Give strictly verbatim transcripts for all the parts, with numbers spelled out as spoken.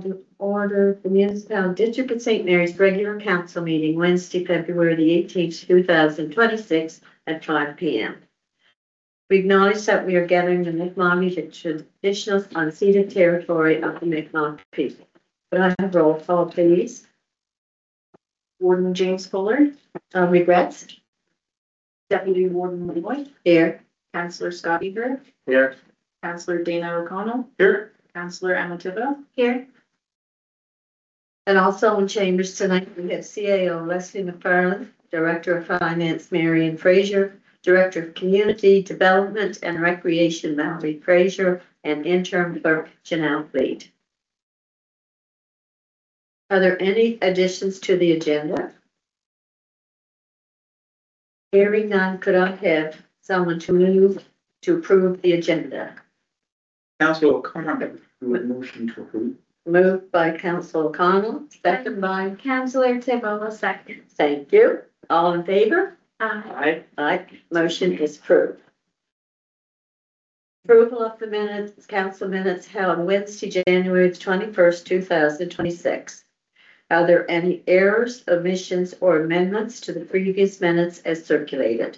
to order the municipal district of Saint Mary's regular council meeting Wednesday, February the eighteenth, two thousand twenty-six at five P M. We acknowledge that we are gathering the Mi'kmaq, the traditional unceded territory of the Mi'kmaq people. Could I have roll call, please? Warden James Fuller, Uh, regrets? Deputy Warden Leroy, Here. Councillor Scott Beaver, Here. Councillor Dana O'Connell, Here. Councillor Emma Thibodeau, Here. And also in chambers tonight, we have C A O Leslie McFarland, Director of Finance Marion Fraser, Director of Community Development and Recreation Valerie Fraser, and Interim Clerk Janelle Fleet. Are there any additions to the agenda? Hearing none, could I have someone to move to approve the agenda? Council O'Connor, who would motion to approve. Moved by Council O'Connell, second by, Councillor Thibodeau, second. thank you. All in favor? Aye. Aye. Aye. Motion is approved. Approval of the minutes, council minutes held Wednesday, January twenty-first, two thousand twenty-six. Are there any errors, omissions, or amendments to the previous minutes as circulated?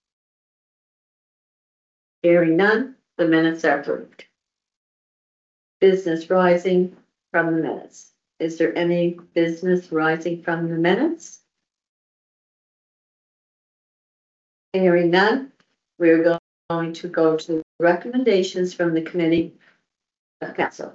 Hearing none, the minutes are approved. Business rising from the minutes. Is there any business rising from the minutes? Hearing none, we're going to go to recommendations from the Committee of Council.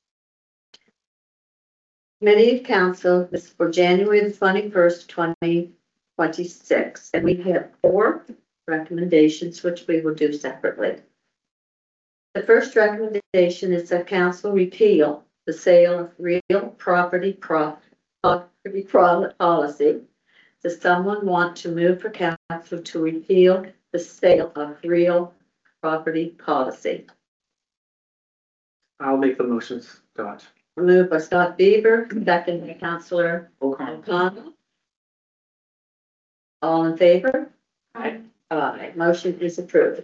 Committee of Council is for January the twenty-first, twenty twenty-six, and we have four recommendations which we will do separately. The first recommendation is that Council repeal the sale of real property pro property pro policy. Does someone want to move for Council to repeal the sale of real property policy? I'll make the motion, Scott. Moved by Scott Beaver, second by Councillor O'Connor. O'Connell. All in favor? Aye. Aye. Motion is approved.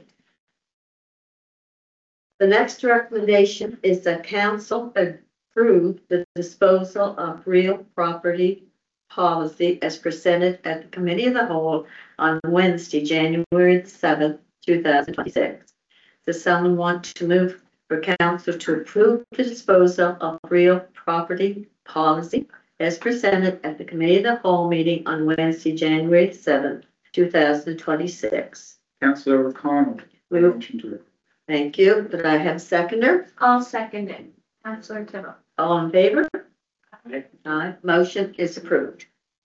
The next recommendation is that Council approve the disposal of real property policy as presented at the Committee of the Whole on Wednesday, January seventh, two thousand twenty-six. Does someone want to move for Council to approve the disposal of real property policy as presented at the Committee of the Whole meeting on Wednesday, January seventh, two thousand twenty-six? Councillor O'Connell. Move. Motion to approve. Thank you. Did I have a seconder? I'll second it. Councillor Thibodeau. All in favor? Aye. Aye. Motion is approved.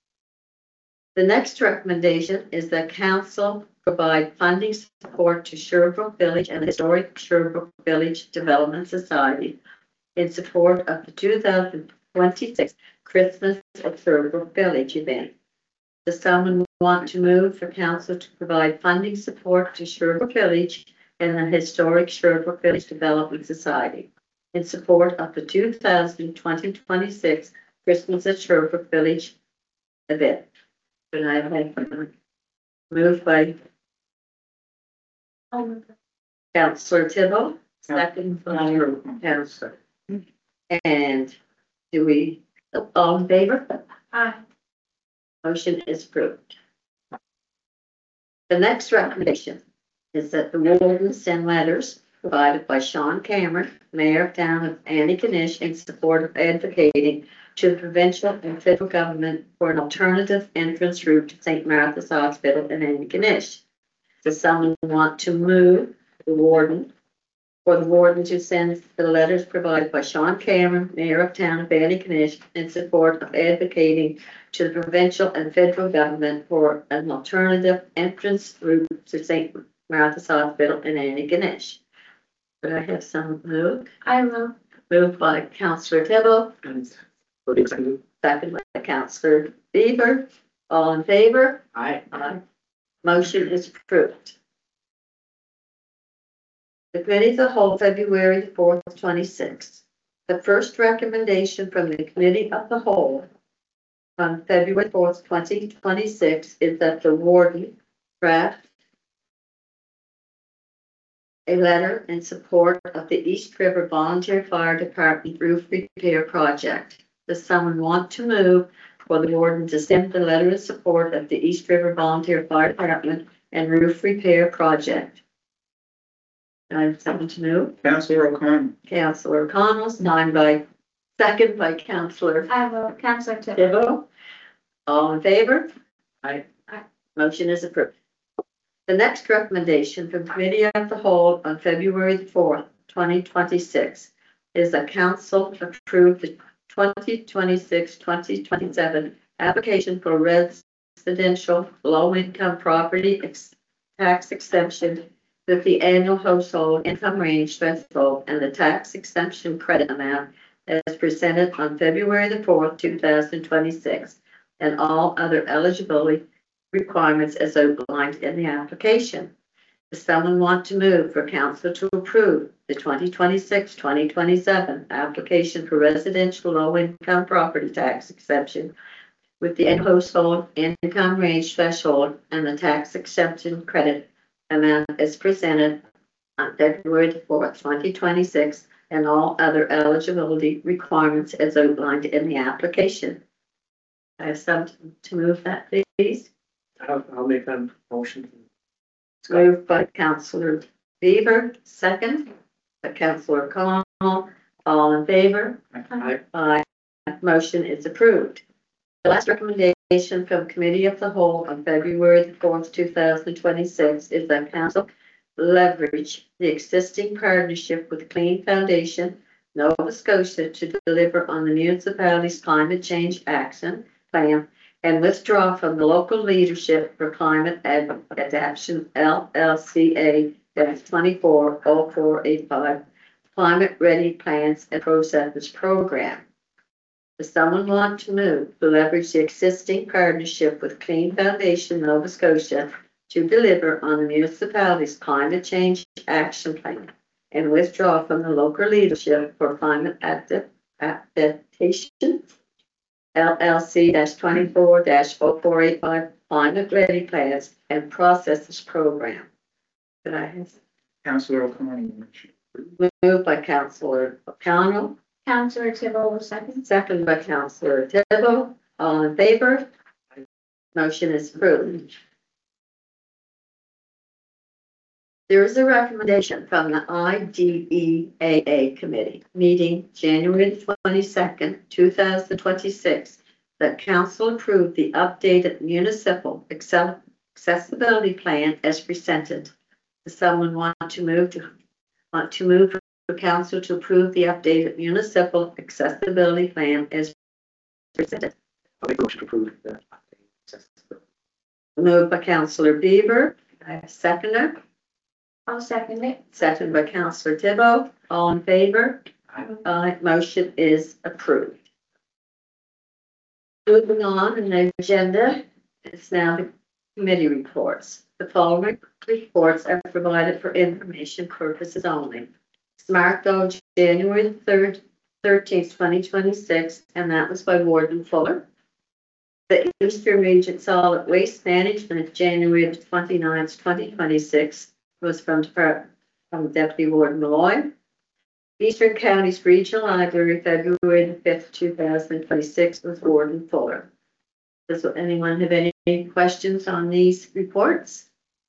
The next recommendation is that Council provide funding support to Sherbrooke Village and the Historic Sherbrooke Village Development Society in support of the two thousand twenty-six Christmas at Sherbrooke Village event. Does someone want to move for Council to provide funding support to Sherbrooke Village and the Historic Sherbrooke Village Development Society in support of the two thousand twenty-six Christmas at Sherbrooke Village event? Could I have a moved by I'll move it. Councillor Thibault, second by Councillor Councillor. And do we, all in favor? Aye. Motion is approved. The next recommendation is that the warden send letters provided by Sean Cameron, Mayor of Town of Antigonish, in support of advocating to the provincial and federal government for an alternative entrance route to Saint Martha's Hospital in Antigonish. Does someone want to move the warden for the warden to send the letters provided by Sean Cameron, Mayor of Town of Antigonish, in support of advocating to the provincial and federal government for an alternative entrance route to Saint Martha's Hospital in Antigonish? Could I have some move? I will. Moved by Councillor Thibault, And for the second. second by Councillor Beaver. All in favor? Aye. Aye. Motion is approved. The Committee of the Whole, February the fourth, twenty-six. The first recommendation from the Committee of the Whole on February fourth, twenty twenty-six is that the warden draft a letter in support of the East River Volunteer Fire Department roof repair project. Does someone want to move for the warden to send the letter in support of the East River Volunteer Fire Department and roof repair project? Do I have someone to move? Councillor O'Connor. Councillor O'Connell, signed by, second by Councillor I vote Counselor Tivill. Thibault. All in favor? Aye. Aye. Motion is approved. The next recommendation from Committee of the Whole on February the fourth, twenty twenty-six is that council approve the twenty twenty-six twenty twenty-seven application for residential low-income property ex- tax exemption with the annual household income range threshold and the tax exemption credit amount as presented on February the fourth, two thousand twenty-six, and all other eligibility requirements as outlined in the application. Does someone want to move for council to approve the twenty twenty-six twenty twenty-seven application for residential low-income property tax exception with the annual household income range threshold and the tax exemption credit amount as presented on February the fourth, twenty twenty-six, and all other eligibility requirements as outlined in the application? I have something to move that, please. I'll, I'll make that motion. Moved by Councillor Beaver, second by Councillor Connell. All in favor? Aye. Aye. Motion is approved. The last recommendation from Committee of the Whole on February the fourth, two thousand twenty-six is that council leverage the existing partnership with Clean Foundation, Nova Scotia, to deliver on the municipality's climate change action plan and withdraw from the local leadership for climate Ad- adaptation L L C A twenty-four oh four eight five climate ready plans and processes program. Does someone want to move to leverage the existing partnership with Clean Foundation Nova Scotia to deliver on the municipality's climate change action plan and withdraw from the local leadership for climate adap- adaptation L L C twenty-four oh four eight five climate ready plans and processes program? Could I have Councillor O'Connor. moved by Councillor O'Connell, Counselor Tivill will second. second by Councillor Thibault. All in favor? Motion is approved. There is a recommendation from the I D E A A committee meeting January twenty-second, two thousand twenty-six, that council approve the updated municipal accel- accessibility plan as presented. Does someone want to move to want to move for council to approve the updated municipal accessibility plan as presented? I'll make a motion to approve that. Moved by Councillor Beaver. I have a seconder. I'll second it. Second by Councillor Thibault. All in favor? Aye. Aye. Motion is approved. Moving on in the agenda is now the committee reports. The following reports are provided for information purposes only. Smart Go, January third, thirteenth, twenty twenty-six, and that was by Warden Fuller. The Eastern Region Solid Waste Management, January the twenty-ninth, twenty twenty-six, was from, Depart- from Deputy Warden Malloy. Eastern Counties Regional Library, February the fifth, two thousand twenty-six, was Warden Fuller. Does anyone have any questions on these reports?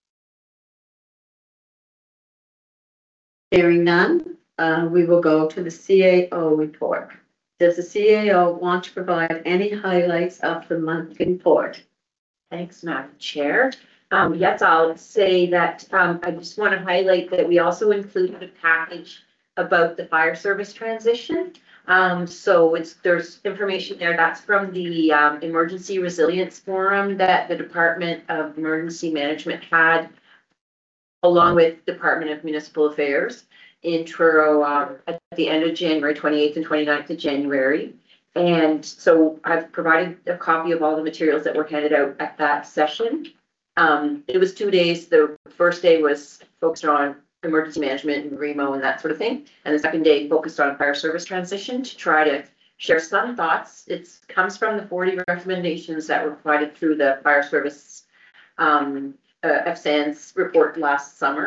Hearing none, uh, we will go to the C A O report. Does the C A O want to provide any highlights of the monthly report? Thanks, Madam Chair. Um, yes, I'll say that, um, I just want to highlight that we also included a package about the fire service transition. Um, so it's, there's information there that's from the, um, Emergency Resilience Forum that the Department of Emergency Management had along with Department of Municipal Affairs in Truro, um, at the end of January, twenty-eighth and twenty-ninth of January. And so I've provided a copy of all the materials that were handed out at that session. Um, it was two days. The first day was focused on emergency management and REMO and that sort of thing. And the second day focused on fire service transition to try to share some thoughts. It comes from the forty recommendations that were provided through the fire service um, uh, F SANS report last summer.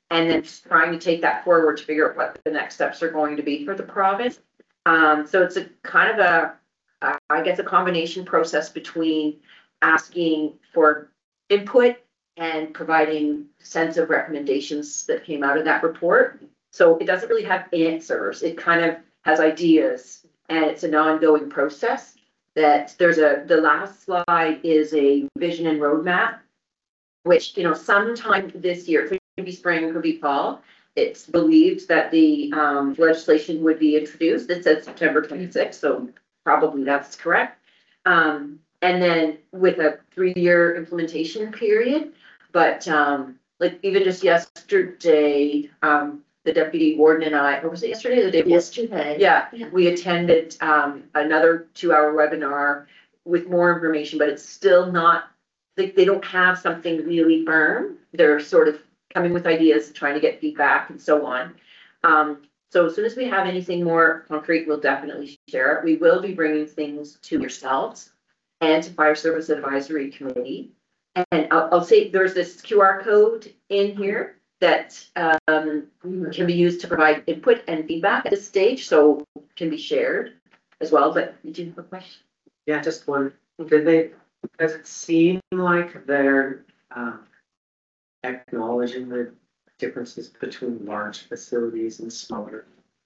and then trying to take that forward to figure out what the next steps are going to be for the province. Um, so it's a kind of a, uh, I guess, a combination process between asking for input and providing sense of recommendations that came out of that report. So it doesn't really have answers. It kind of has ideas, and it's an ongoing process. That there's a, the last slide is a vision and roadmap, which, you know, sometime this year, it could be spring, could be fall. It's believed that the um, legislation would be introduced. It says September twenty-sixth, so probably that's correct. Um, and then with a three-year implementation period, but um, like even just yesterday, um, the deputy warden and I, or was it yesterday or the day before? Yesterday. Yeah, Yeah. we attended um, another two-hour webinar with more information, but it's still not, like, they don't have something really firm. They're sort of coming with ideas, trying to get feedback and so on. Um, so as soon as we have anything more concrete, we'll definitely share it. We will be bringing things to yourselves and to Fire Service Advisory Committee. And I'll, I'll say there's this Q R code in here that um, can be used to provide input and feedback at this stage, so can be shared as well. But did you have a question? Yeah, just one. Did they, does it seem like they're um, acknowledging the differences between large facilities and smaller?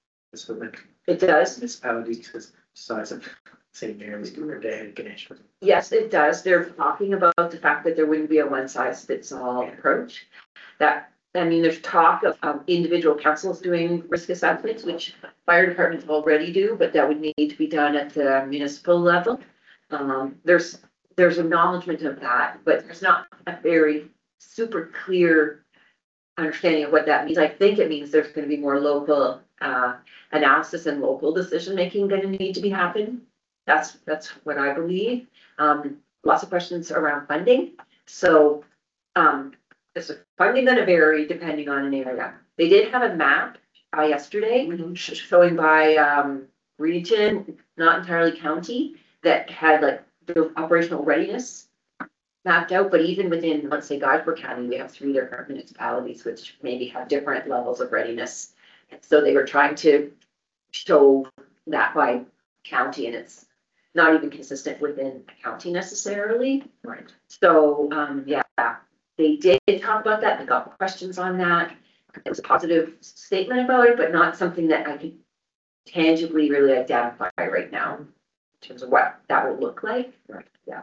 So like It does. municipalities, the size of Saint Mary's compared to Ganesh. Yes, it does. They're talking about the fact that there wouldn't be a one size fits all approach. That, I mean, there's talk of um, individual councils doing risk assessments, which fire departments already do, but that would need to be done at the municipal level. Um, there's, there's acknowledgement of that, but there's not a very super clear understanding of what that means. I think it means there's going to be more local uh, analysis and local decision making going to need to be happening. That's, that's what I believe. Um, lots of questions around funding. So, um, is funding going to vary depending on an area? They did have a map uh, yesterday sh- showing by um, region, not entirely county, that had like the operational readiness mapped out. But even within, let's say, Guysborough County, we have three different municipalities which maybe have different levels of readiness. So they were trying to show that by county, and it's not even consistent within a county necessarily. Right. So, um, yeah, they did talk about that. They got questions on that. It was a positive statement about it, but not something that I could tangibly really identify right now in terms of what that will look like. Right. Yeah.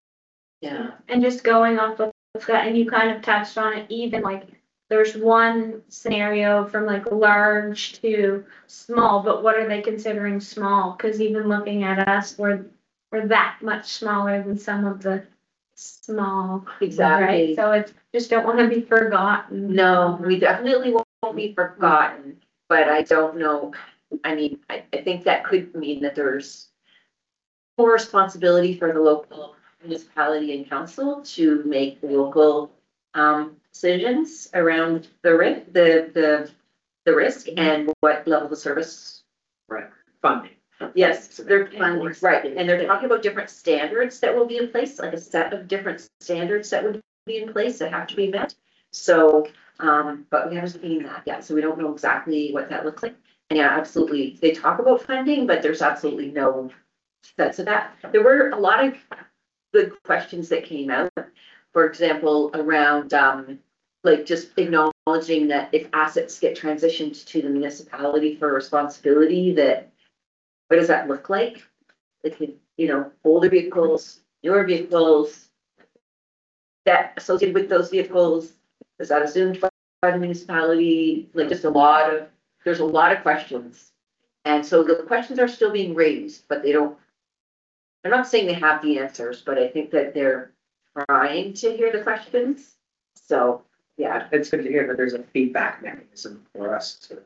Yeah. And just going off of that, and you kind of touched on it, even like there's one scenario from like large to small, but what are they considering small? Because even looking at us, we're, we're that much smaller than some of the small. Exactly. Right? So it's just don't want to be forgotten. No, we definitely won't be forgotten, but I don't know. I mean, I, I think that could mean that there's more responsibility for the local municipality and council to make local um, decisions around the risk, the, the, the risk and what level of service. Right. Funding. Yes, they're Funding. right, and they're talking about different standards that will be in place, like a set of different standards that would be in place that have to be met. So, um, but we haven't seen that yet, so we don't know exactly what that looks like. And yeah, absolutely, they talk about funding, but there's absolutely no sense of that. There were a lot of good questions that came out, for example, around, um, like just acknowledging that if assets get transitioned to the municipality for responsibility, that what does that look like? Like, you know, older vehicles, newer vehicles, that associated with those vehicles, is that assumed by the municipality? Like, just a lot of, there's a lot of questions. And so the questions are still being raised, but they don't, I'm not saying they have the answers, but I think that they're trying to hear the questions. So, yeah. It's good to hear that there's a feedback mechanism for us to.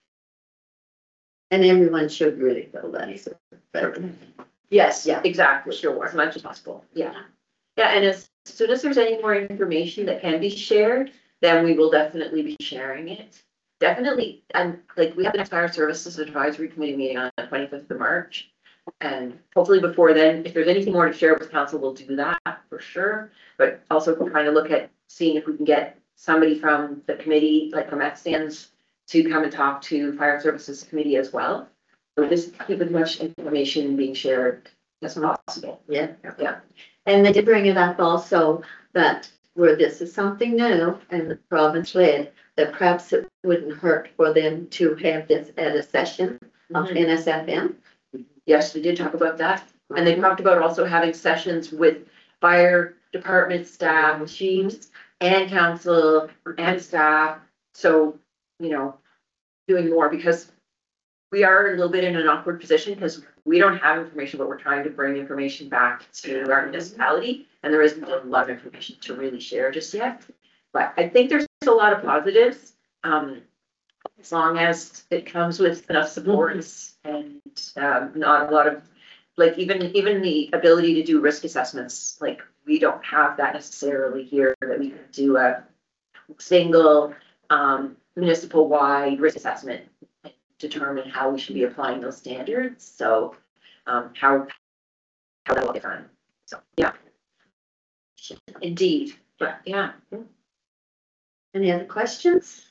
And everyone should really feel that. So, but- Yes, yeah, exactly, sure, as much as possible, yeah. Yeah, and as soon as there's any more information that can be shared, then we will definitely be sharing it. Definitely, and like, we have the next Fire Services Advisory Committee meeting on the twenty-fifth of March. And hopefully before then, if there's anything more to share with council, we'll do that for sure. But also kind of look at seeing if we can get somebody from the committee, like from Met stands, to come and talk to fire services committee as well. So just keep as much information being shared as possible. Yeah. Yeah. And they did bring it up also that where this is something new and the province led, that perhaps it wouldn't hurt for them to have this at a session of Mhm. N S F M. Yes, we did talk about that. And they talked about also having sessions with fire department staff, chiefs, and council and staff. So, you know, doing more because we are a little bit in an awkward position because we don't have information, but we're trying to bring information back to our municipality. And there isn't a lot of information to really share just yet. But I think there's a lot of positives. Um, as long as it comes with enough supports and um, not a lot of, like even, even the ability to do risk assessments, like we don't have that necessarily here, that we can do a single um, municipal wide risk assessment and determine how we should be applying those standards. So um, how, how that will get done. So, yeah. Indeed, but yeah. Any other questions?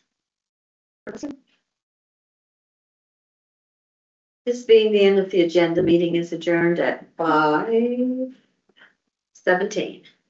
This being the end of the agenda, meeting is adjourned at five seventeen.